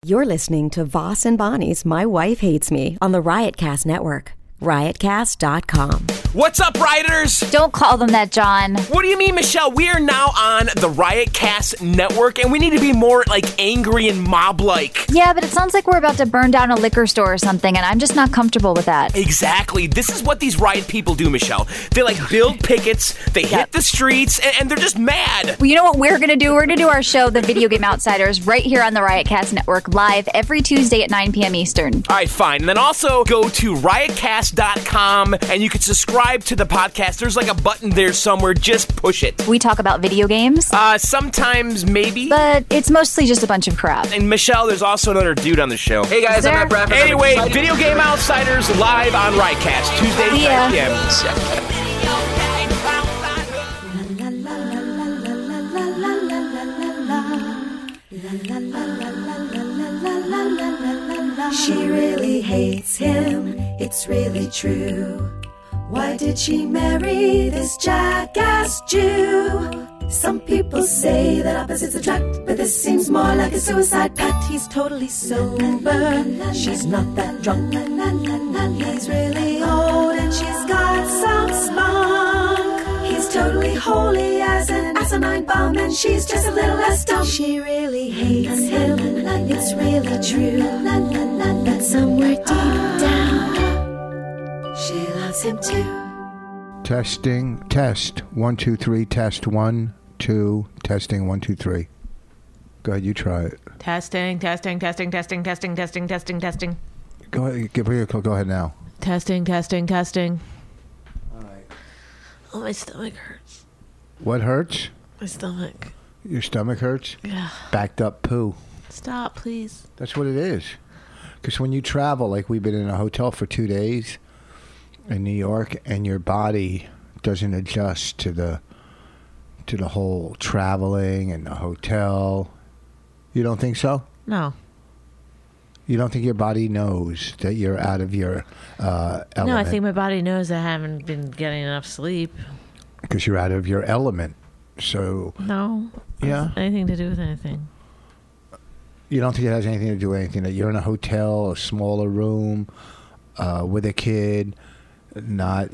You're listening to Voss and Bonnie's My Wife Hates Me on the Riotcast Network. Riotcast.com. What's up, Rioters? Don't call them that, John. What do you mean, Michelle? We are now on the Riotcast Network, and we need to be more, angry and mob-like. Yeah, but it sounds like we're about to burn down a liquor store or something, and I'm just not comfortable with that. Exactly. This is what these riot people do, Michelle. They, build pickets, they hit the streets, and they're just mad. Well, you know what we're going to do? We're going to do our show, The Video Game Outsiders, right here on the Riotcast Network, live every Tuesday at 9 p.m. Eastern. All right, fine. And then also go to riotcast.com, and you can subscribe to the podcast. There's a button there somewhere. Just push it. We talk about video games. Sometimes, maybe. But it's mostly just a bunch of crap. And Michelle, there's also another dude on the show. Hey guys, I'm Matt Bradford. Anyway, Video Game Outsiders live on Riotcast, Tuesday, 9 p.m. She really hates him, it's really true. Why did she marry this jackass Jew? Some people say that opposites attract, but this seems more like a suicide pact. He's totally sober, she's not that drunk. He's really old and she's got some spunk. He's totally holy as an asinine bomb, and she's just a little less dumb. She really hates him, it's really true. But somewhere deep down, she loves him too. Testing, test, 1, 2, 3, test, 1, 2, testing, 1, 2, 3. Go ahead, you try it. Testing. Go ahead, go ahead now. Testing. All right. Oh, my stomach hurts. What hurts? My stomach. Your stomach hurts? Yeah. Backed up poo. Stop, please. That's what it is. Because when you travel, we've been in a hotel for 2 days in New York, and your body doesn't adjust to the whole traveling and the hotel. You don't think so? No. You don't think your body knows that you're out of your element? No, I think my body knows I haven't been getting enough sleep. Because you're out of your element. So no. Yeah. Anything to do with anything. You don't think it has anything to do with anything? That you're in a hotel, a smaller room, with a kid, not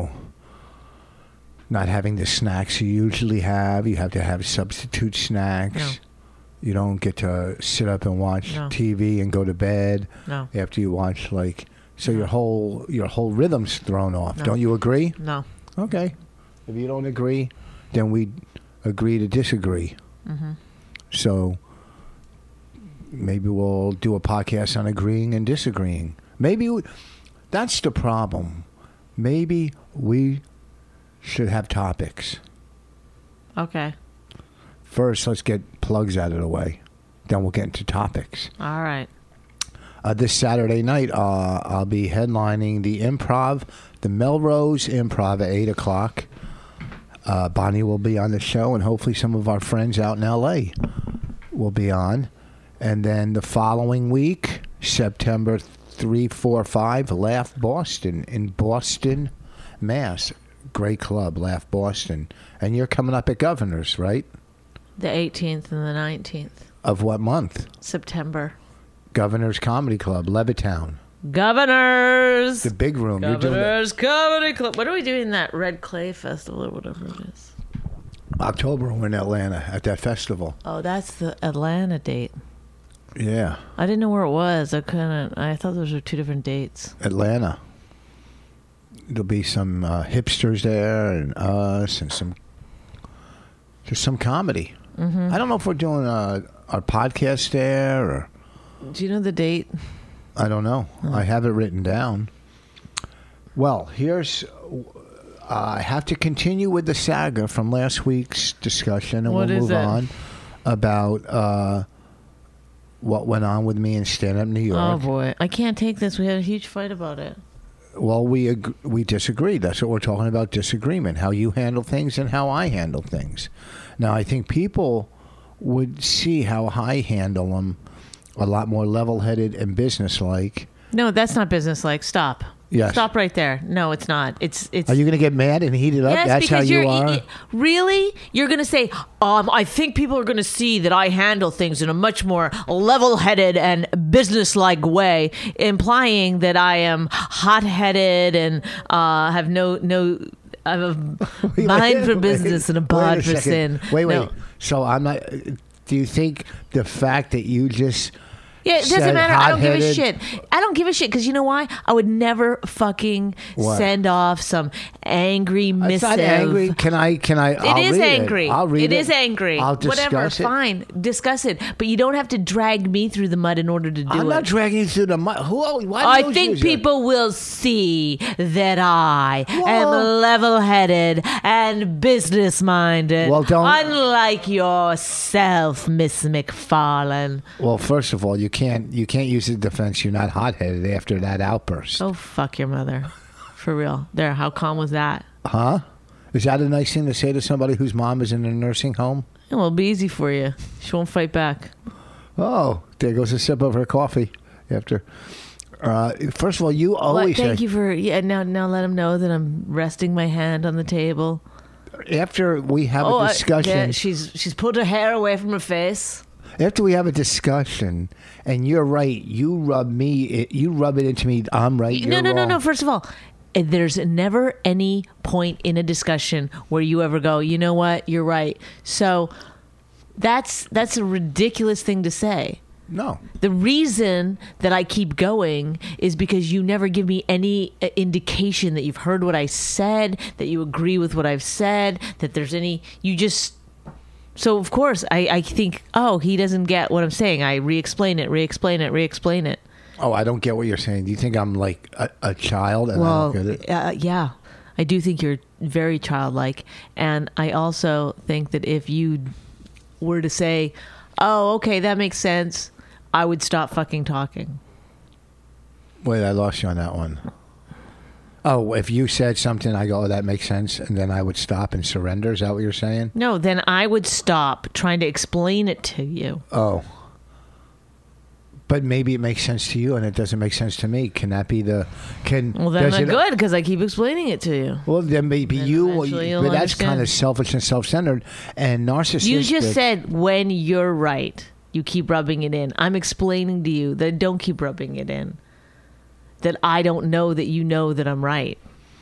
having the snacks you usually have. You have to have substitute snacks. No. You don't get to sit up and watch TV and go to bed after you watch so your whole rhythm's thrown off. No. Don't you agree? No. Okay. If you don't agree, then we agree to disagree. Mm-hmm. So maybe we'll do a podcast on agreeing and disagreeing. That's the problem. Maybe we should have topics. Okay. First, let's get plugs out of the way. Then we'll get into topics. All right. This Saturday night, I'll be headlining the Improv, the Melrose Improv at 8 o'clock. Bonnie will be on the show, and hopefully some of our friends out in L.A. will be on. And then the following week, September 3, 4, 5, Laugh Boston in Boston, Mass. Great club, Laugh Boston. And you're coming up at Governor's, right? The 18th and the 19th. Of what month? September. Governor's Comedy Club, Levittown. Governors! The big room. Governors Comedy Club. What are we doing that Red Clay Festival or whatever it is? October, we're in Atlanta at that festival. Oh, that's the Atlanta date. Yeah. I didn't know where it was. I thought those were two different dates. Atlanta. There'll be some hipsters there and us and just some comedy. Mm-hmm. I don't know if we're doing our podcast there or... Do you know the date? I don't know. Oh. I have it written down. Well, I have to continue with the saga from last week's discussion, and we'll move on about what went on with me in stand-up New York. Oh, boy. I can't take this. We had a huge fight about it. Well, we disagree. That's what we're talking about, disagreement, how you handle things and how I handle things. Now, I think people would see how I handle them a lot more level-headed and businesslike. No, that's not businesslike. Stop. Yes. Stop right there. No, it's not. It's. Are you going to get mad and heat it up? Yes, That's how because you are? Really? You're going to say, I think people are going to see that I handle things in a much more level-headed and business-like way, implying that I am hot-headed and have no. I have a mind for business and a bod for sin. Wait. No. So I'm not. Do you think the fact that you just Yeah, it doesn't said matter. I don't give a hot-headed- shit. I don't give a shit because you know why? I would never fucking What? send off some angry missive. It's not angry. Can I? It I'll is read angry. It. I'll read it. It is angry. I'll discuss Whatever. it. Fine. Discuss it. But you don't have to drag me through the mud in order to do I'm it. not dragging you through the mud. Why I those think use people will see that I am Well- level-headed and business-minded. Well, don't- Unlike yourself, Miss McFarlane. Well, first of all, you can't use the defense. You're not hot-headed after that outburst. Oh, fuck your mother. For real. There, how calm was that? Huh? Is that a nice thing to say to somebody whose mom is in a nursing home? It will be easy for you. She won't fight back. Oh, there goes a sip of her coffee. After, first of all, you always Thank say, you for now. Let him know that I'm resting my hand on the table. after we have a discussion. yeah, she's put her hair away from her face. After we have a discussion, and you're right, you rub it into me. I'm right. You're No. wrong. First of all, there's never any point in a discussion where you ever go, you know what, you're right. So that's a ridiculous thing to say. No. The reason that I keep going is because you never give me any indication that you've heard what I said, that you agree with what I've said, that there's any. You just. So, of course, I think, oh, he doesn't get what I'm saying. I re-explain it. Oh, I don't get what you're saying. Do you think I'm like a child and I don't get it? Yeah. I do think you're very childlike. And I also think that if you were to say, oh, okay, that makes sense, I would stop fucking talking. Wait, I lost you on that one. Oh, if you said something, I go, oh, that makes sense, and then I would stop and surrender. Is that what you're saying? No, then I would stop trying to explain it to you. Oh. But maybe it makes sense to you and it doesn't make sense to me. Can that be the... Well, then I'm good because I keep explaining it to you. Well, then maybe Then you... eventually you'll But that's understand. kind of selfish and self-centered and narcissistic. You just said when you're right, you keep rubbing it in. I'm explaining to you that don't keep rubbing it in. That I don't know that you know that I'm right.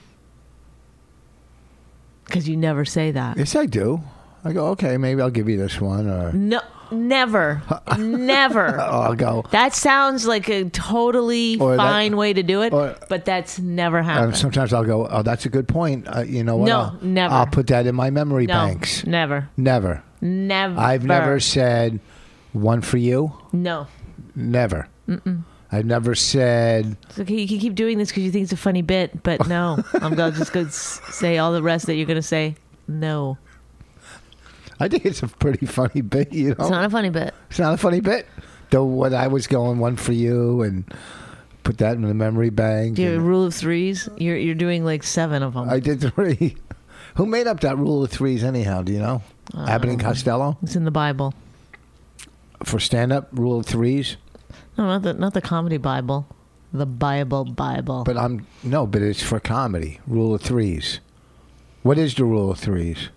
Because you never say that. Yes, I do. I go, okay, maybe I'll give you this one. Or No, never. Never. I'll go... That sounds like a totally Or that- fine way to do it, or- but that's never happened. sometimes I'll go, oh, that's a good point. You know what? No, never. I'll put that in my memory No, banks. never. Never. Never. I've never said one for you. No. Never. I've never said... It's okay, you can keep doing this because you think it's a funny bit, but no. I'm going to just go say all the rest that you're going to say. No. I think it's a pretty funny bit, you know? It's not a funny bit. It's not a funny bit. Though what I was going, one for you, and put that in the memory bank. Do you have a and rule of threes? You're doing like 7 of them. I did 3. Who made up that rule of 3s anyhow, do you know? Abbott and Costello? It's in the Bible. For stand-up, rule of 3s? No, not the comedy Bible. The Bible. But but it's for comedy. Rule of 3s. What is the rule of 3s?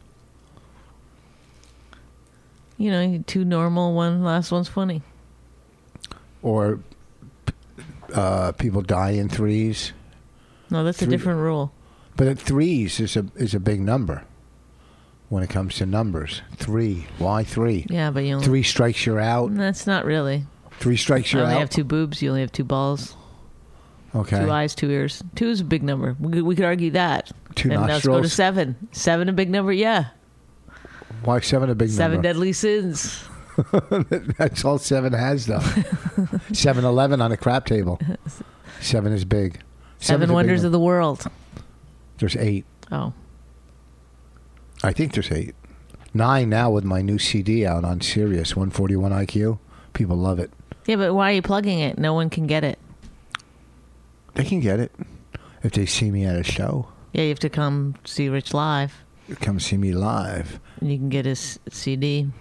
You know, 2 normal, 1 last one's funny. Or people die in 3s? No, that's a different rule. But at 3s is a big number when it comes to numbers. 3. Why 3? Yeah, but you only... 3 strikes you're out. That's not really. 3 strikes I you're only out. have 2 boobs. You only have 2 balls. Okay. 2 eyes, 2 ears. 2 is a big number. We could argue that. 2 and let's go to nostrils. 7. 7 a big number, yeah. Why 7 a big 7 number? deadly sins. That's all 7 has, though. 7-Eleven on a crap table. 7 is big. 7 wonders of the world. There's 8. Oh. I think there's 8. 9 now with my new CD out on Sirius 141 IQ. People love it. Yeah, but why are you plugging it? No one can get it. They can get it if they see me at a show. Yeah, you have to come see Rich live. Come see me live. And you can get his CD.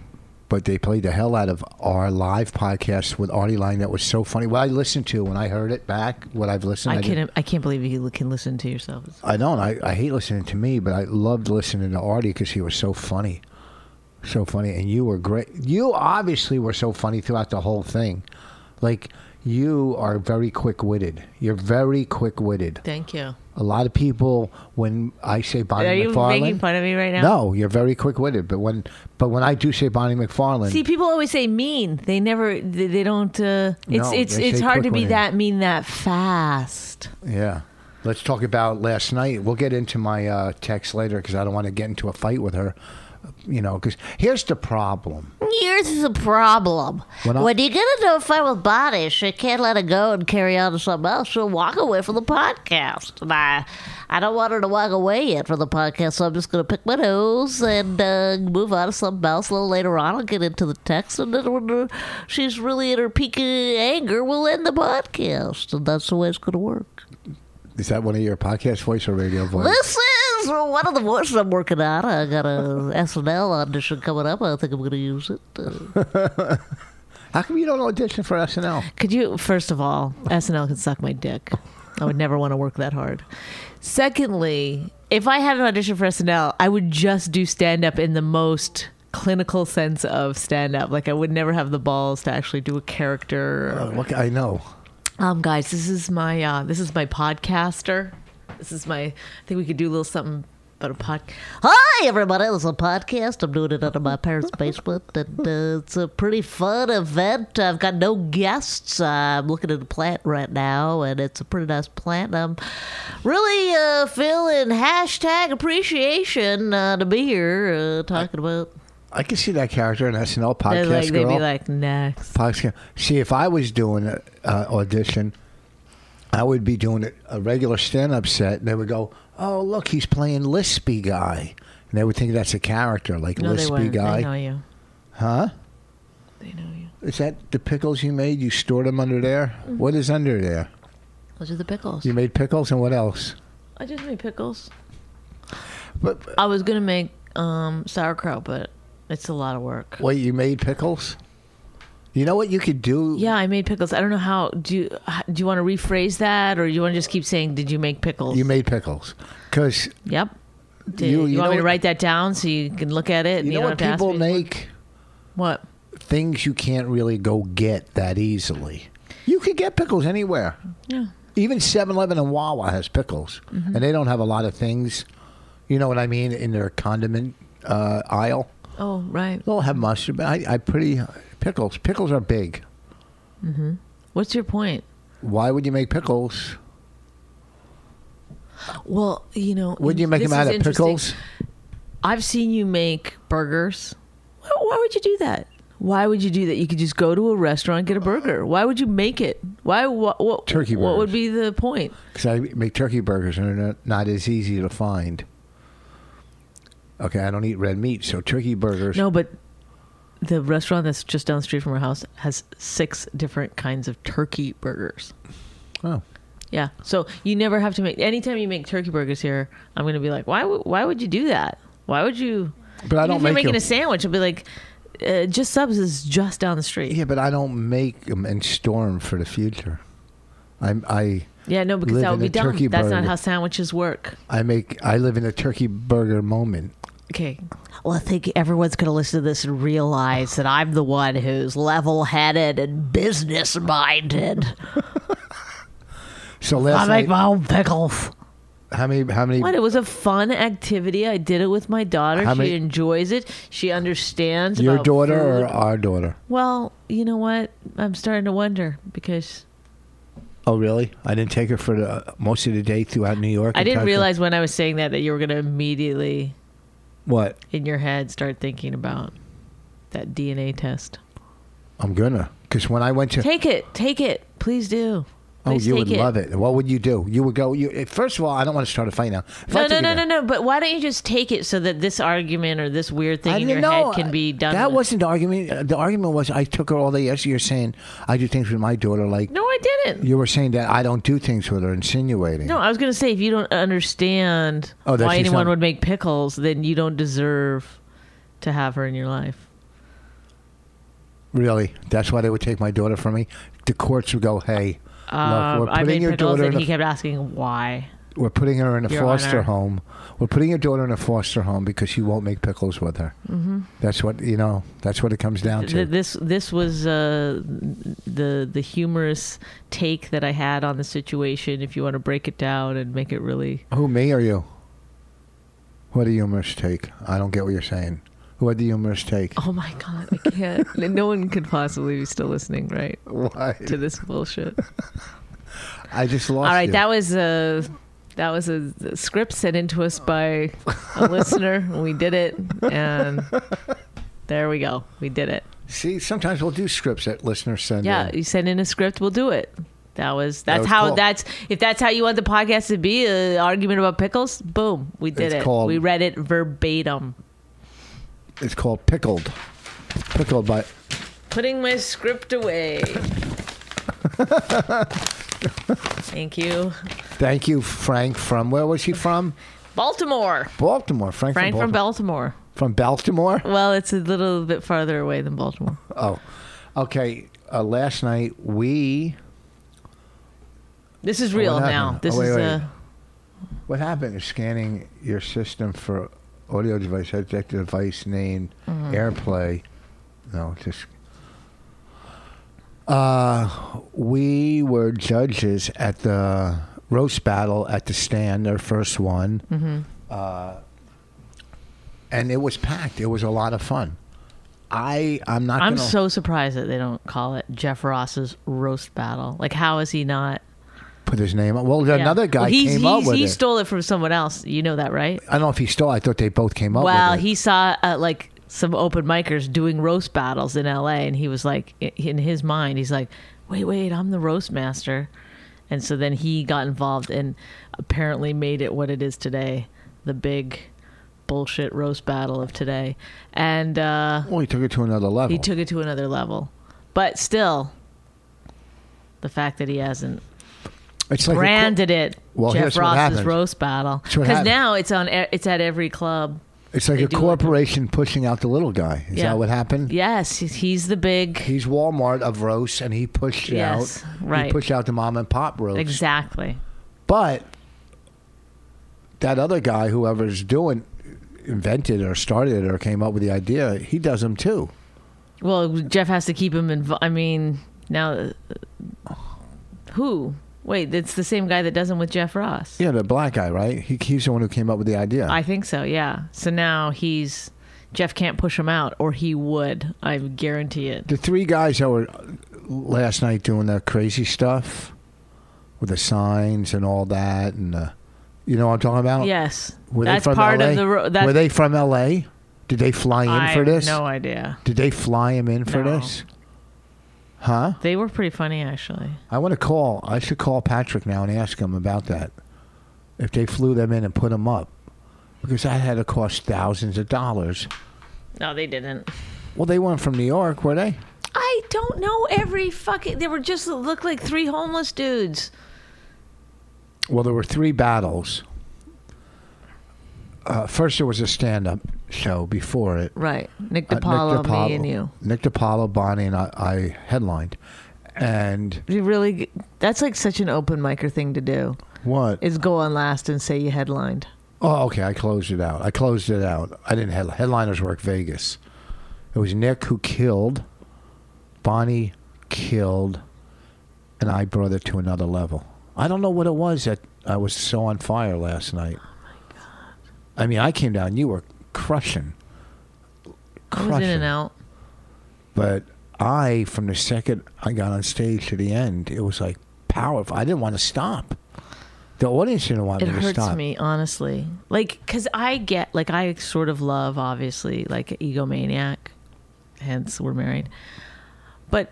but they played the hell out of our live podcast with Artie Lang. That was so funny. What I listened to when I heard it back, what I've listened, I can't believe you can listen to yourself. I don't. I hate listening to me, but I loved listening to Artie because he was so funny. So funny. And you were great. You obviously were so funny throughout the whole thing. Like, you are very quick-witted. You're very quick-witted. Thank you. A lot of people, when I say Bonnie Are you McFarlane... making fun of me right now? No, you're very quick-witted. But when I do say Bonnie McFarlane... See, people always say mean. They never... They don't... it's they say hard to be quick-witted. that mean that fast. Yeah. Let's talk about last night. We'll get into my text later because I don't want to get into a fight with her. You know, because here's the problem. Here's the problem. When you get into a fight with Bonnie, she can't let it go and carry on to something else. She'll walk away from the podcast. And I don't want her to walk away yet from the podcast, so I'm just going to pick my nose and move on to something else. A little later on, I'll get into the text, and then when she's really in her peak of anger, we'll end the podcast. And that's the way it's going to work. Is that one of your podcast voice or radio voice? This is one of the voices I'm working on. I got a SNL audition coming up. I think I'm going to use it. How come you don't audition for SNL? Could you, first of all, SNL can suck my dick. I would never want to work that hard. Secondly, if I had an audition for SNL, I would just do stand-up in the most clinical sense of stand-up. Like, I would never have the balls to actually do a character. I know. Guys, this is my podcaster. This is I think we could do a little something about a podcast. Hi, everybody. This is a podcast. I'm doing it under my parents' basement, and it's a pretty fun event. I've got no guests. I'm looking at the plant right now, and it's a pretty nice plant. I'm really feeling hashtag appreciation to be here talking about. I can see that character in SNL podcast. They'd be like, next. Podcast. See, if I was doing an audition, I would be doing a regular stand-up set, and they would go, "Oh, look, he's playing Lispy guy," and they would think that's a character, like No, they Lispy weren't. guy. They know you. Huh? They know you. Is that the pickles you made? You stored them under there? Mm-hmm. What is under there? Those are the pickles. You made pickles, and what else? I just made pickles. But I was gonna make sauerkraut, but it's a lot of work. wait, you made pickles? You know what you could do? Yeah, I made pickles. I don't know how. Do you want to rephrase that, or do you want to just keep saying, "Did you make pickles?" You made pickles, because Yep. You want know me to what- write that down so you can look at it? And you know don't what have to ask people me? make. What? Things you can't really go get that easily. You can get pickles anywhere. Yeah. Even 7-Eleven and Wawa has pickles, and they don't have a lot of things. You know what I mean? In their condiment aisle, Oh, right. they'll have mustard. But I pickles. Pickles are big. What's your point? Why would you make pickles? Well, you know, Wouldn't you make this them out is of interesting. pickles? I've seen you make burgers. Why would you do that? Why would you do that? You could just go to a restaurant and get a burger. Why would you make it? Why? What? Turkey What would burgers. be the point? Because I make turkey burgers, and they're not as easy to find. Okay, I don't eat red meat, so turkey burgers. No, but the restaurant that's just down the street from our house has 6 different kinds of turkey burgers. Oh. Yeah, so you never have to make. Anytime you make turkey burgers here, I'm going to be like, why would you do that? Why would you? But I Even don't if you're make making them. a sandwich, I'll be like, Just Subs is just down the street. Yeah, but I don't make them and store them for the future. I Yeah, no, because live that would in be a dumb. turkey That's not burger. how sandwiches work. I live in a turkey burger moment. Okay. Well, I think everyone's going to listen to this and realize that I'm the one who's level-headed and business-minded. So I last make night, my own pickles. how many? What? It was a fun activity. I did it with my daughter. How She many- enjoys it. She understands Your about daughter food. or our daughter? Well, you know what? I'm starting to wonder because Oh, really? I didn't take her for most of the day throughout New York. I and didn't Texas. realize when I was saying that you were going to immediately, What? in your head, start thinking about that DNA test. I'm gonna, because when I went to, Take it. Please do. oh, Please you take would love it. What would you do? You would go. First of all, I don't want to start a fight now. If I took it there- No. But why don't you just take it so that this argument or this weird thing I in your didn't know. head can be done? That with? wasn't the argument. The argument was I took her all day yesterday. You're saying I do things with my daughter. Like No, I didn't. you were saying that I don't do things with her, insinuating. No, I was going to say if you don't understand Oh, that why she's anyone not- would make pickles, then you don't deserve to have her in your life. Really? That's why they would take my daughter from me? The courts would go, hey, look, we're I putting made your pickles, daughter and in he kept asking why. We're putting her in a Your foster Honor. home. We're putting your daughter in a foster home because you won't make pickles with her. Mm-hmm. That's what That's what it comes down to. This was the humorous take that I had on the situation. If you want to break it down and make it really. Who, me or you? What a humorous take. I don't get what you're saying. Who had the humorous take? Oh my God, I can't. No one could possibly be still listening, right? Why? To this bullshit. I just lost. All right, you. that was a script sent in to us by a listener. We did it, and there we go. We did it. See, sometimes we'll do scripts that listeners send Yeah, in. you send in a script, we'll do it. That's was how cool. if that's how you want the podcast to be, an argument about pickles. Boom, we did It's it. called- We read it verbatim. It's called Pickled. Pickled by... Putting my script away. Thank you. Thank you, Frank from... Where was he from? Baltimore. Baltimore. Frank From Baltimore. From Baltimore? Well, it's a little bit farther away than Baltimore. Oh. Okay. Last night, This is real what now. happened? This Oh, wait, is wait. What happened is scanning your system for audio device, subject device named AirPlay. No, just... we were judges at the roast battle at the stand, their first one. And it was packed. It was a lot of fun. I'm not I'm gonna... so surprised that they don't call it Jeff Ross's roast battle. Like, how is he not? Put his name up. Well, Yeah. another guy Well, came up with he it. stole it from someone else. You know that, right? I don't know if he stole. I thought they both came up Well, with it. he saw like some open micers doing roast battles in LA, and he was like, in his mind, he's like, wait, I'm the roast master. And so then he got involved and apparently made it what it is today, the big bullshit roast battle of today. And Well, he took it to another level. he took it to another level. But still, the fact that he hasn't It's like branded it Well, Jeff here's what Ross's happens. roast battle. Here's what Because happens. now it's at every club. It's like they a do it. corporation pushing out the little guy. Is that what happened? Yes, he's the big. He's Walmart of roasts, and he pushed Yes, out. right. He pushed out the mom and pop roast. Exactly. But that other guy, whoever's invented or started it or came up with the idea, he does them too. Well, Jeff has to keep him involved. I mean, now who? Wait, it's the same guy that does them with Jeff Ross. Yeah, the black guy, right? He's the one who came up with the idea. I think so. Yeah. So now Jeff can't push him out, or he would. I guarantee it. The three guys that were last night doing the crazy stuff with the signs and all that, and you know what I'm talking about? Yes, Were that's they from part LA? of the. Were they from L.A.? Did they fly in for this? I have no idea. Did they fly him in for No. this? Huh? They were pretty funny, actually. I should call Patrick now and ask him about that. If they flew them in and put them up. Because that had to cost thousands of dollars. No, they didn't. Well, they weren't from New York, were they? I don't know they were just looked like three homeless dudes. Well, there were three battles. First, there was a stand-up show before it. Right. Nick DiPaolo, me and you. Nick DiPaolo, Bonnie, and I headlined. And That's like such an open micer thing to do, what? is go on last and say you headlined. Oh, okay. I closed it out. I didn't headliners work Vegas. It was Nick who killed, Bonnie killed, and I brought it to another level. I don't know what it was that I was so on fire last night. Oh my God! I mean, I came down. You were crushing. I was in and out. But from the second I got on stage to the end, it was like powerful. I didn't want to stop. The audience didn't want It me to hurts stop. me, honestly. Like, because I sort of love, obviously, like, egomaniac. Hence, we're married. But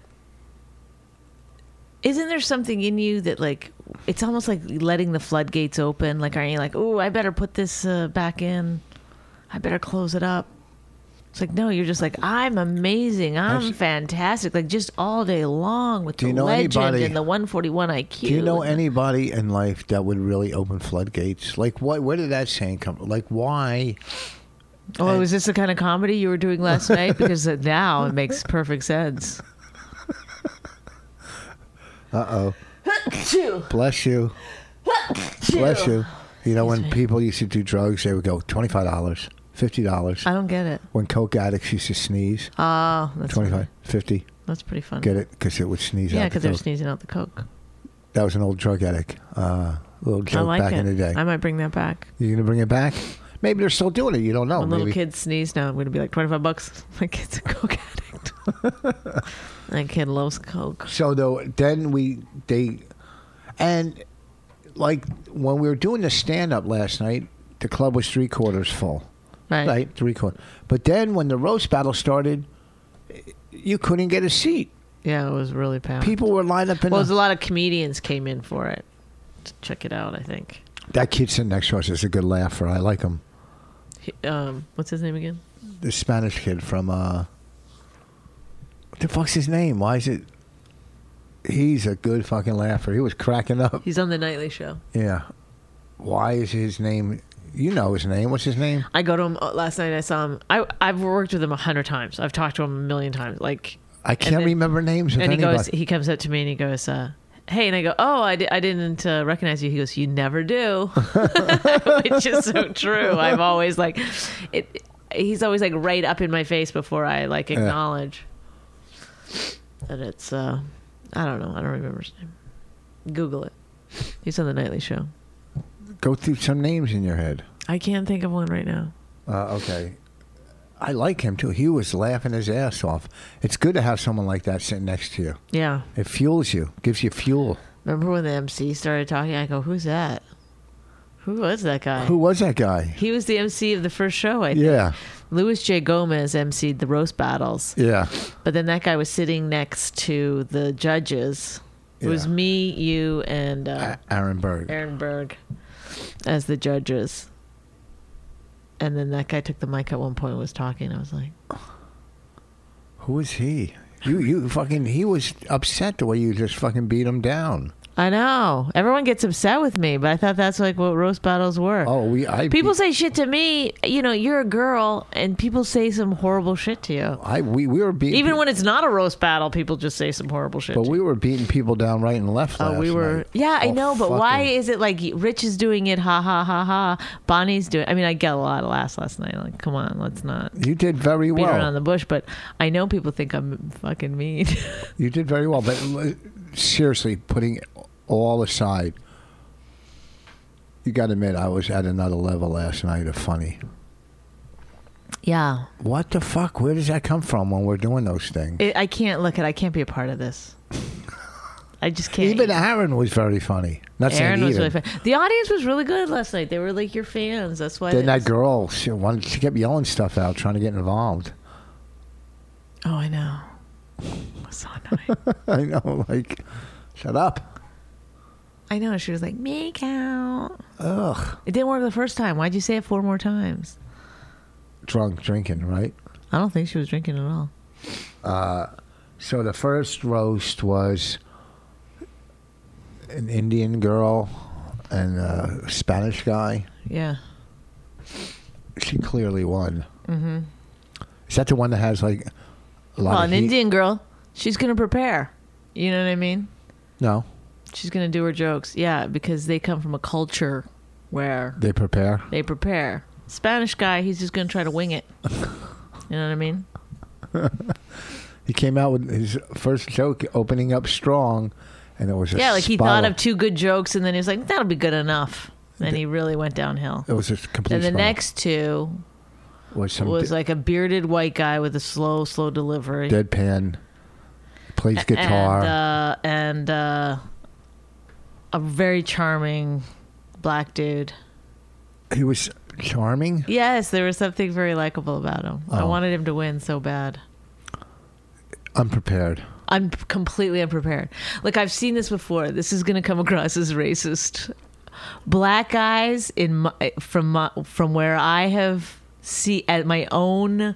isn't there something in you that, like, it's almost like letting the floodgates open? Like, aren't you like, oh, I better put this back in. I better close it up. It's like, no, you're just like, I'm amazing. I'm fantastic. Like, just all day long with the legend and the 141 IQ. Do you know anybody in life that would really open floodgates? Like, where did that saying come from? Like, why Oh, was this the kind of comedy you were doing last night? Because now it makes perfect sense. Uh-oh. Bless you. Bless you. You know, when people used to do drugs, they would go $25, $50. I don't get it. When coke addicts used to sneeze. Oh, that's 25, 50. That's pretty funny. Get it? Because it would sneeze out. Yeah, the because they're coke. sneezing out the coke. That was an old drug addict. Little joke I like back it. in the day. I might bring that back. You gonna bring it back? Maybe they're still doing it. You don't know. When Maybe. little kids sneeze now, I'm going to be like, $25. My kid's a coke addict. That kid loves coke. So then and like when we were doing the stand up last night, the club was 3/4 full. Right, 3/4. But then when the roast battle started, you couldn't get a seat. Yeah, it was really packed. People were lined up in. Well, a lot of comedians came in for it to check it out, I think. That kid sitting next to us is a good laugher. I like him. What's his name again? The Spanish kid from what the fuck's his name? Why is it? He's a good fucking laugher. He was cracking up. He's on the Nightly Show. Yeah. Why is his name? You know his name. What's his name? I go to him last night. I saw him. I've worked with him 100 times. I've talked to him a million times. Like I can't remember names of and anybody. He comes up to me and he goes, "Hey," and I go, "Oh, I didn't recognize you." He goes, "You never do," which is so true. I'm always like, he's always like right up in my face before I like acknowledge that it's. I don't know. I don't remember his name. Google it. He's on the Nightly Show. Go through some names in your head. I can't think of one right now. Okay. I like him too. He was laughing his ass off. It's good to have someone like that sitting next to you. Yeah. It fuels you, gives you fuel. Remember when the MC started talking? I go, "Who's that? Who was that guy?" Who was that guy? He was the MC of the first show, I think. Yeah. Louis J. Gomez MC'd the roast battles. Yeah. But then that guy was sitting next to the judges. It was me, you, and Aaron Berg. Aaron Berg as the judges. And then that guy took the mic at one point and was talking. I was like, Who is he? You fucking, he was upset the way you just fucking beat him down. I know. Everyone gets upset with me, but I thought that's like what roast battles were. Oh, people say shit to me. You know, you're a girl, and people say some horrible shit to you. We were beating. Even when it's not a roast battle, people just say some horrible shit. But we were beating people down right and left. Oh, we were. Night. Yeah, I Oh, know. But why is it like Rich is doing it? Ha ha ha ha. Bonnie's doing. I mean, I get a lot of laughs last night. Like, come on, let's not. You did very beat well. around the bush, but I know people think I'm fucking mean. You did very well, but seriously, putting all aside, you got to admit I was at another level last night of funny. Yeah. What the fuck? Where does that come from when we're doing those things? I can't look at. I can't be a part of this. I just can't. Even Aaron was very funny. Not Aaron saying was even. really funny. The audience was really good last night. They were like your fans. That's why. Then that girl, she kept yelling stuff out, trying to get involved. Oh, I know. So annoying. I know, like, shut up. I know. She was like, "Make out." Ugh. It didn't work the first time. Why'd you say it 4 more times? Drunk, drinking, right? I don't think she was drinking at all. So the first roast was an Indian girl and a Spanish guy. Yeah. She clearly won. Mm-hmm. Is that the one that has like a lot Well, of an Indian girl, she's going to prepare. You know what I mean? No. She's going to do her jokes. Yeah, because they come from a culture where They prepare. they prepare. Spanish guy, he's just going to try to wing it. You know what I mean? He came out with his first joke opening up strong, and it was a Yeah, like he spiral. thought of 2 good jokes, and then he was like, that'll be good enough. And he really went downhill. It was a complete And the spiral. next 2 was some was like a bearded white guy with a slow delivery. deadpan, plays guitar. And a very charming black dude. He was charming. Yes, there was something very likable about him. I wanted him to win so bad. Unprepared. I'm completely unprepared. Like, I've seen this before. This is going to come across as racist. Black guys from where I have at my own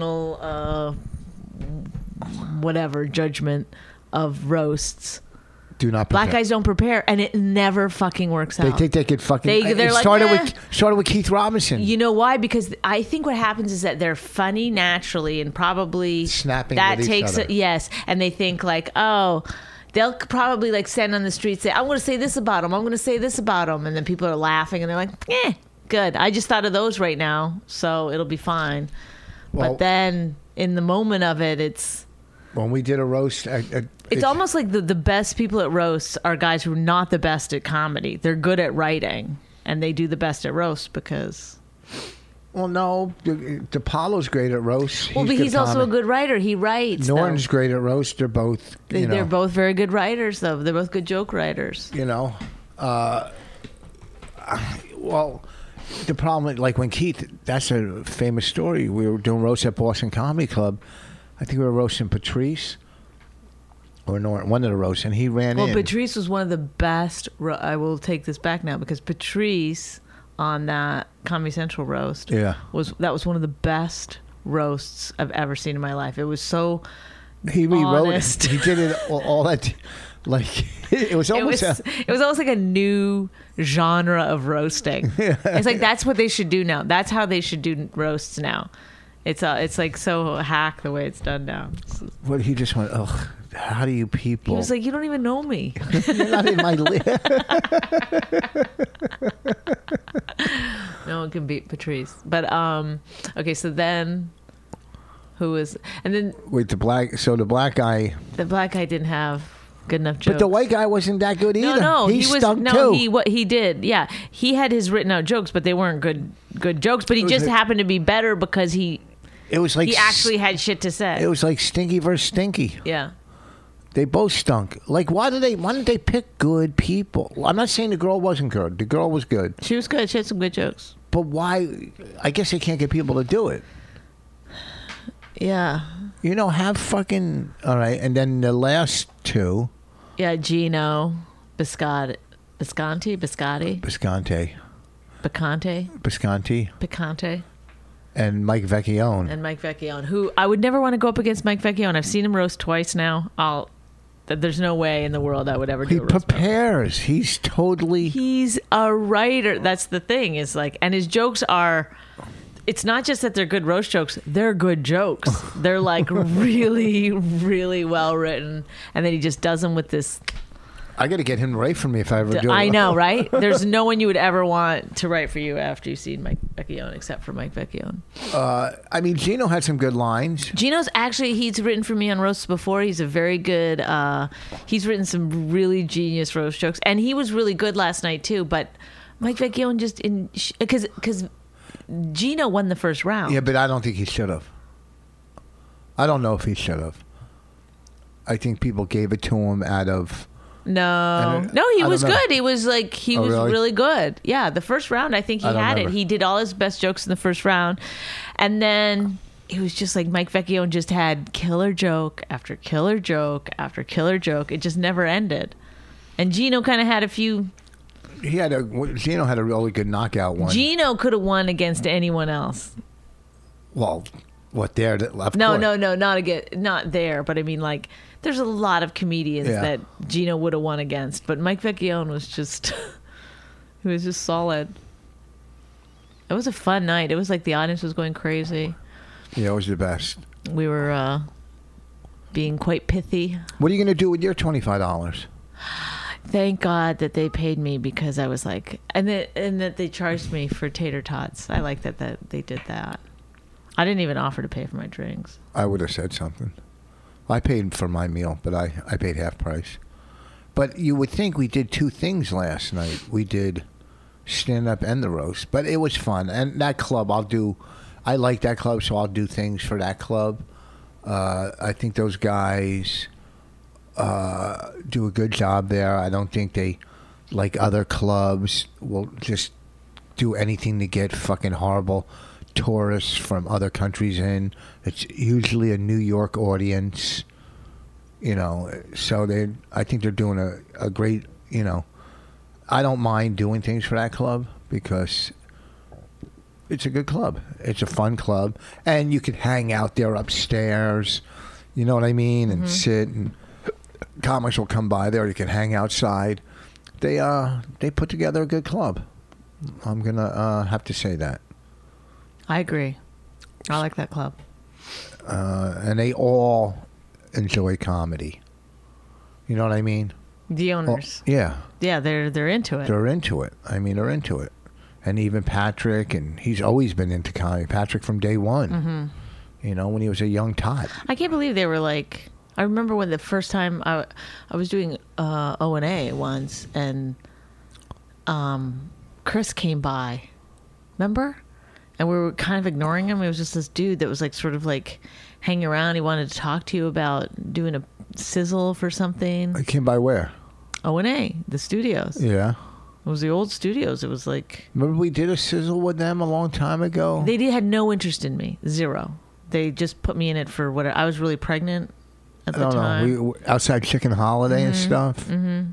observational whatever judgment of roasts, Do not prepare. Black guys don't prepare, and it never fucking works They out. think they could fucking. They're it like, started with Keith Robinson. You know why? Because I think what happens is that they're funny naturally, and probably Snapping that with each takes other. yes, and they think like, oh, they'll probably like stand on the street say, I'm going to say this about him, I'm going to say this about him, and then people are laughing, and they're like, good. I just thought of those right now, so it'll be fine. Well, but then in the moment of it, it's when we did a roast, it's almost like the best people at roasts are guys who are not the best at comedy. They're good at writing, and they do the best at roast because. Well, no, DePaulo's great at roast. Well, but he's also a good writer. He writes. Norton's though. great at roast. They're both. They're both very good writers, though. They're both good joke writers. You know, well, the problem, like when Keith, that's a famous story. We were doing roast at Boston Comedy Club. I think we were roasting Patrice or Norton, one of the roasts, and he ran in. Well, Patrice was one of the best. I will take this back now because Patrice on that Comedy Central roast, was one of the best roasts I've ever seen in my life. It was so. He rewrote honest. it. He did it all that. Like it was almost. It was almost like a new genre of roasting. It's like that's what they should do now. That's how they should do roasts now. It's like so hack the way it's done now. What he just went, ugh. How do you people? He was like, you don't even know me. You're not in my list. No one can beat Patrice. But okay, so then who was and then wait, the black guy. The black guy didn't have good enough jokes. But the white guy wasn't that good either. No, he stunk too. He did. Yeah, he had his written out jokes, but they weren't good jokes. But he just happened to be better because he actually had shit to say. It was like Stinky versus Stinky. Yeah. They both stunk. Like, why didn't they pick good people? I'm not saying the girl wasn't good. The girl was good. She was good. She had some good jokes. But why? I guess they can't get people to do it. Yeah. You know, have fucking... All right, and then the last two... Yeah, Gino, Bisconti. And Mike Vecchione. Who I would never want to go up against Mike Vecchione. I've seen him roast twice now. There's no way in the world I would ever do He a roast. prepares. He's totally... He's a writer. That's the thing. Is like, and his jokes are... It's not just that they're good roast jokes. They're good jokes. They're like really, really well written. And then he just does them with this... I got to get him to write for me if I ever do it. I know, right? There's no one you would ever want to write for you after you've seen Mike Vecchione, except for Mike Vecchione. I mean, Gino had some good lines. Gino's actually, he's written for me on roasts before. He's a very good, he's written some really genius roast jokes. And he was really good last night, too. But Mike Vecchione just, because Gino won the first round. Yeah, but I don't think he should have. I don't know if he should have. I think people gave it to him out of... No, he was good. He was like, really good. Yeah, the first round, I think he had it. He did all his best jokes in the first round. And then it was just like Mike Vecchione just had killer joke after killer joke after killer joke. It just never ended. And Gino kind of had a few... Gino had a really good knockout one. Gino could have won against anyone else. Well, what there? No, not there. But I mean, like, there's a lot of comedians that Gino would have won against. But Mike Vecchione was just, he was just solid. It was a fun night. It was like the audience was going crazy. Yeah, it was the best. We were being quite pithy. What are you going to do with your $25? Thank God that they paid me because I was like, and that they charged me for tater tots. I like that they did that. I didn't even offer to pay for my drinks. I would have said something. I paid for my meal, but I paid half price. But you would think we did two things last night. We did stand-up and the roast, but it was fun. And that club, I like that club, so I'll do things for that club. I think those guys do a good job there. I don't think they, like other clubs, will just do anything to get fucking horrible tourists from other countries in. It's usually a New York audience, you know, so I think they're doing a great, you know, I don't mind doing things for that club because it's a good club. It's a fun club, and you could hang out there upstairs, you know what I mean, and sit, and comics will come by there. You can hang outside. They put together a good club. I'm gonna have to say that. I agree. I like that club. And they all enjoy comedy. You know what I mean? The owners. Yeah. Yeah, they're into it. They're into it. I mean, they're into it. And even Patrick, and he's always been into comedy. Patrick from day one. Mm-hmm. You know, when he was a young tot. I can't believe they were like. I remember when the first time I was doing O&A once, and Chris came by. Remember? And we were kind of ignoring him. It was just this dude that was like sort of like hanging around. He wanted to talk to you about doing a sizzle for something. He came by where? O&A, the studios. Yeah. It was the old studios. It was like... Remember we did a sizzle with them a long time ago? They had no interest in me. Zero. They just put me in it for what... I was really pregnant at the time. We outside Chicken Holiday and stuff. Mm-hmm.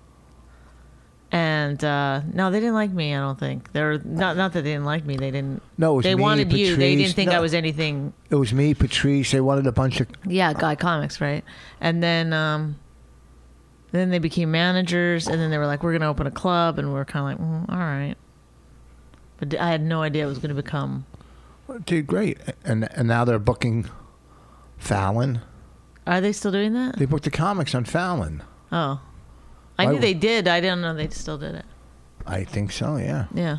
And no, they didn't like me. I don't think they're not that they didn't like me. They didn't. No, it was they me, wanted Patrice. you. They didn't think I was anything. It was me, Patrice. They wanted a bunch of Guy Comics, right? And then they became managers, and then they were like, "We're going to open a club," and we were kind of like, "All right." But I had no idea it was going to become. Dude, great. And now they're booking Fallon. Are they still doing that? They booked the comics on Fallon. Oh. I knew they did. I didn't know they still did it. I think so, yeah. Yeah.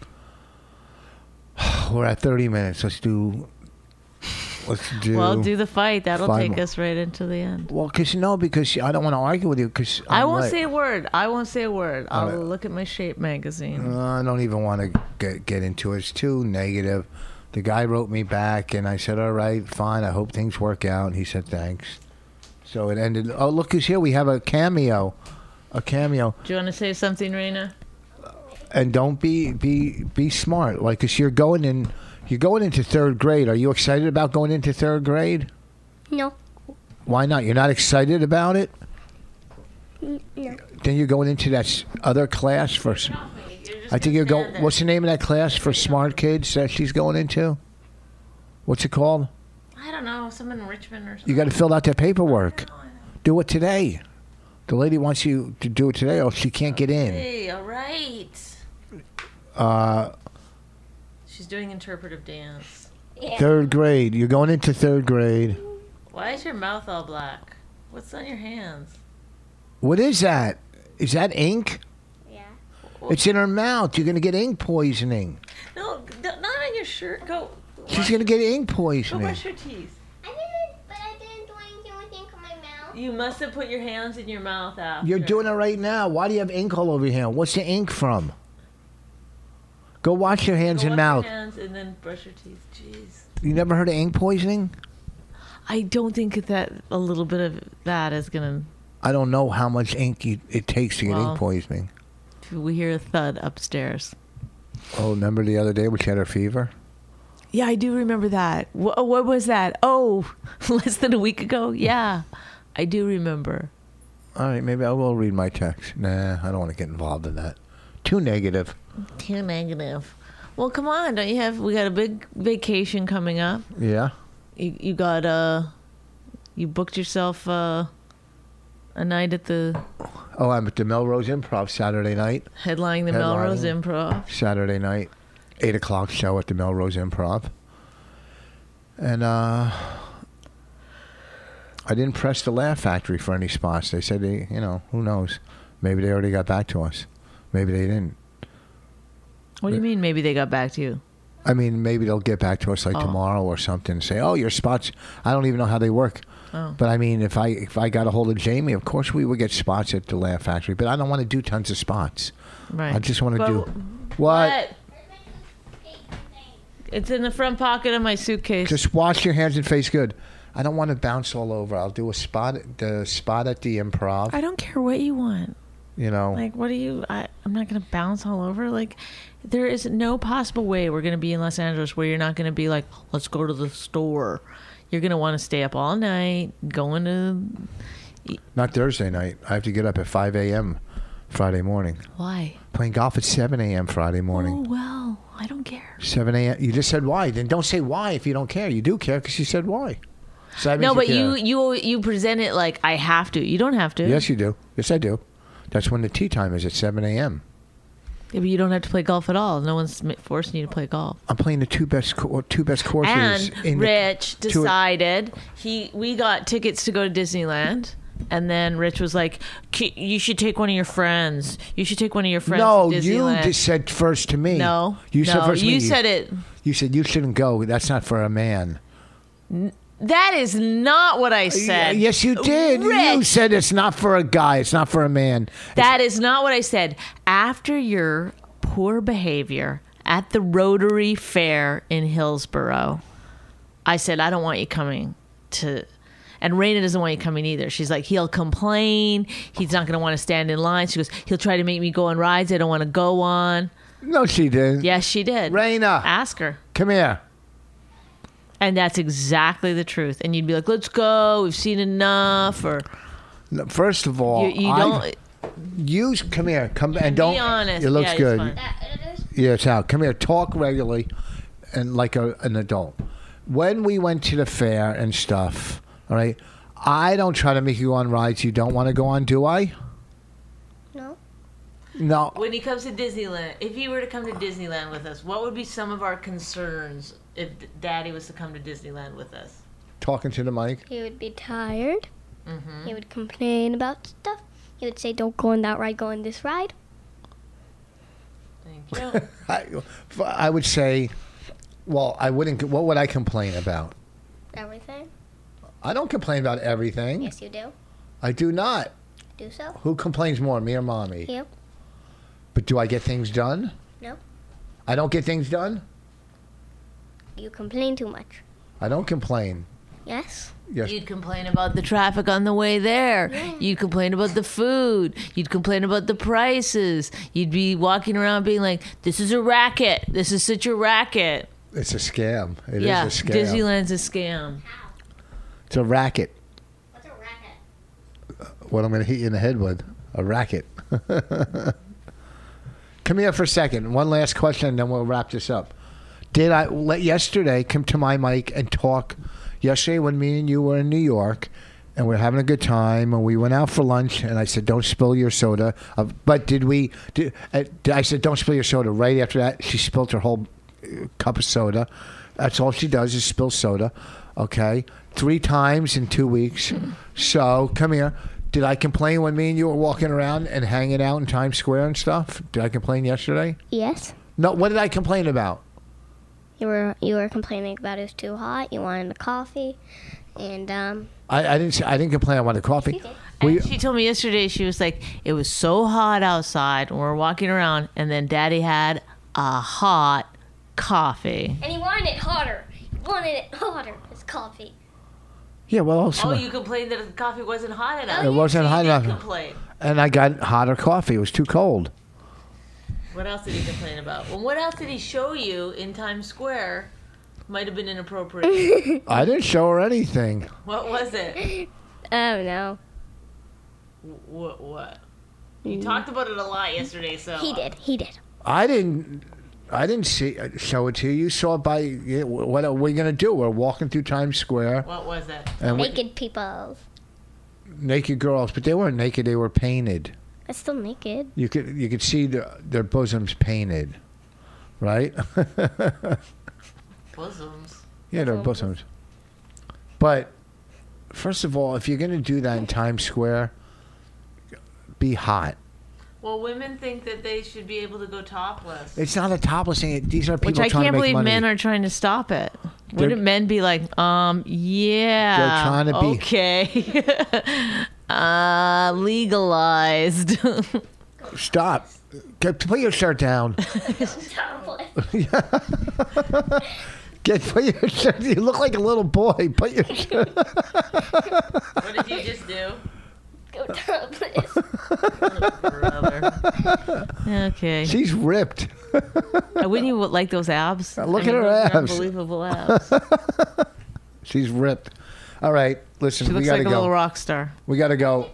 We're at 30 minutes. Let's do... Well, do the fight. That'll take us right into the end. Well, because I don't want to argue with you. Cause I won't say a word. I'll look at my Shape magazine. I don't even want to get into it. It's too negative. The guy wrote me back, and I said, all right, fine. I hope things work out. And he said, thanks. So it ended. Oh, look who's here. We have a cameo. A cameo. Do you want to say something, Raina? And don't be smart. Like, cause you're going into third grade. Are you excited about going into third grade? No. Why not? You're not excited about it? No. Then you're going into that other class for. I think you're going. What's the name of that class for smart kids that she's going into? What's it called? I don't know. Some in Richmond or something. You got to fill out that paperwork. Do it today. The lady wants you to do it today, or she can't get in. Hey, all right. She's doing interpretive dance. Third grade. You're going into third grade. Why is your mouth all black? What's on your hands? What is that? Is that ink? Yeah. It's in her mouth. You're going to get ink poisoning. No, not on your shirt. Go. She's going to get ink Go poisoning. brush your teeth. I didn't do anything with ink on my mouth. You must have put your hands in your mouth after. You're doing it right now. Why do you have ink all over your hand? What's the ink from? Go wash your hands and mouth. Wash your hands and then brush your teeth. Jeez. You never heard of ink poisoning? I don't think that a little bit of that is going I don't know how much ink it takes to get ink poisoning. to... We hear a thud upstairs. Oh, remember the other day when she had her fever? Yeah, I do remember that. What was that? Oh, less than a week ago? Yeah, I do remember. All right, maybe I will read my text. Nah, I don't want to get involved in that. Too negative. Too negative. Well, come on. Don't you have... We got a big vacation coming up. Yeah? You got... You booked yourself a night at the... Oh, I'm at the Melrose Improv Saturday night. Headlining the Melrose Improv. Saturday night. 8 o'clock show at the Melrose Improv. And I didn't press the Laugh Factory for any spots. They said, who knows? Maybe they already got back to us. Maybe they didn't. What do you mean maybe they got back to you? I mean, maybe they'll get back to us tomorrow or something and say, oh, your spots, I don't even know how they work. Oh. But I mean, if I got a hold of Jamie, of course we would get spots at the Laugh Factory. But I don't want to do tons of spots. Right. I just want to do... What? It's in the front pocket of my suitcase. Just wash your hands and face good. I don't want to bounce all over. I'll do the spot at the Improv. I don't care what you want. Like, what do you... I'm not going to bounce all over. Like, there is no possible way we're going to be in Los Angeles where you're not going to be like, let's go to the store. You're going to want to stay up all night, going to... Not Thursday night. I have to get up at 5 a.m. Friday morning. Why? Playing golf at 7 a.m. Friday morning. Oh, well, I don't care. 7 a.m. You just said why. Then don't say why if you don't care. You do care because you said why. So that No, means but care. you present it like I have to. You don't have to. Yes, you do. Yes, I do. That's when the tea time is at 7 a.m. Yeah, but you don't have to play golf at all. No one's forcing you to play golf. I'm playing the two best courses. And in Rich the, decided we got tickets to go to Disneyland. And then Rich was like, "You should take one of your friends. You should take one of your friends." No, to you Disneyland." just said first to me. No, you said first to me. You said it. You said you shouldn't go. That's not for a man. That is not what I said. Yes, you did. Rich, You said it's not for a guy. It's not for a man. that is not what I said. After your poor behavior at the Rotary Fair in Hillsborough, I said, I don't want you coming to... And Raina doesn't want you coming either. She's like, he'll complain. He's not going to want to stand in line. She goes, he'll try to make me go on rides I don't want to go on. No, she didn't. Yes, she did. Raina. Ask her. Come here. And that's exactly the truth. And you'd be like, let's go. We've seen enough. Or No, first of all, you don't... You come here. Come and don't. Be honest. It looks Yeah, it's good. fine. Yeah, it's out. Come here. Talk regularly, and like an adult. When we went to the fair and stuff, all right. I don't try to make you go on rides you don't want to go on, do I? No. No. When he comes to Disneyland, if he were to come to Disneyland with us, what would be some of our concerns if Daddy was to come to Disneyland with us? Talking to the mic. He would be tired. Mm-hmm. He would complain about stuff. He would say, don't go on that ride, go on this ride. Thank you. I would say, well, I wouldn't. What would I complain about? Everything. I don't complain about everything. Yes, you do. I do not. Do so. Who complains more, me or mommy? Yep. But do I get things done? No. I don't get things done? You complain too much. I don't complain. Yes. Yes. You'd complain about the traffic on the way there. Yeah. You'd complain about the food. You'd complain about the prices. You'd be walking around being like, this is a racket. This is such a racket. It's a scam. It is Yeah, a scam. Disneyland's a scam. It's a racket. What's a racket? What I'm going to hit you in the head with. A racket. Come here for a second. One last question, and then we'll wrap this up. Did I let yesterday come to my mic and talk? Yesterday, when me and you were in New York, and we were having a good time, and we went out for lunch, and I said, "Don't spill your soda." But did we? I said, "Don't spill your soda." Right after that, she spilled her whole cup of soda. That's all she does is spill soda. Okay, 3 times in 2 weeks. So come here. Did I complain when me and you were walking around and hanging out in Times Square and stuff? Did I complain yesterday? Yes. No. What did I complain about? You were complaining about it was too hot. You wanted a coffee, and I didn't complain. I wanted coffee. And she told me yesterday, she was like, it was so hot outside, and we're walking around, and then Daddy had a hot coffee. and he wanted it hotter. He wanted it hotter. His coffee. Yeah. Well, also, Oh, you complained that the coffee wasn't hot enough. it wasn't hot You did enough, complain. and I got hotter coffee. It was too cold. What else did he complain about? Well, what else did he show you in Times Square? Might have been inappropriate. I didn't show her anything. What was it? Oh no. What? You talked about it a lot yesterday, so... He did. He did. I didn't show it to you. You saw it by. What are we gonna do? We're walking through Times Square. What was it? And Naked people. naked girls, but they weren't naked. They were painted. That's still naked. You could see their bosoms painted, right? Bosoms. Yeah, their bosoms. But first of all, if you're gonna do that in Times Square, be hot. Well, women think that they should be able to go topless. It's not a topless thing. These are people Which I trying can't to make believe money. men are trying to stop it. Wouldn't men be like, yeah, They're trying to be- okay, legalized. Stop. Put your shirt down. Put your shirt. You look like a little boy. Put your shirt. What did you just do? Go topless. Brother. Okay. She's ripped. Wouldn't you like those abs? Look at her those are abs. Unbelievable abs. She's ripped. All right, listen, She we looks got like to a little go. rock star. We got to go.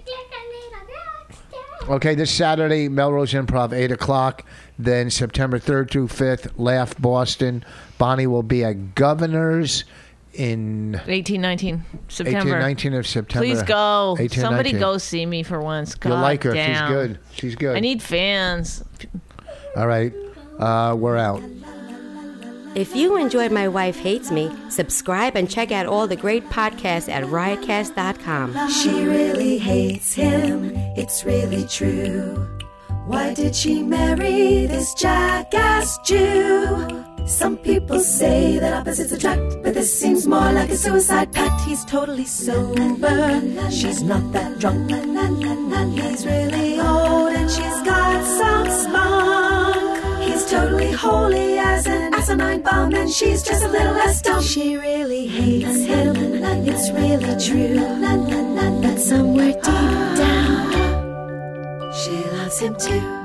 Okay, this Saturday, Melrose Improv, 8 o'clock. Then September 3rd through 5th, Laugh Boston. Bonnie will be at Governor's in 18, 19 September. 18, 19 of September. Please go. 18, Somebody 19. go see me for once. God You'll like her. damn. She's good. She's good. I need fans. All right. We're out. If you enjoyed My Wife Hates Me, subscribe and check out all the great podcasts at riotcast.com. She really hates him, it's really true. Why did she marry this jackass Jew? Some people say that opposites attract, but this seems more like a suicide pact. He's totally sober, she's not that drunk. He's really old and she's got some spunk. He's totally holy as an asinine bomb, and she's just a little less dumb. She really hates him, it's really true. But somewhere deep down, she loves him too.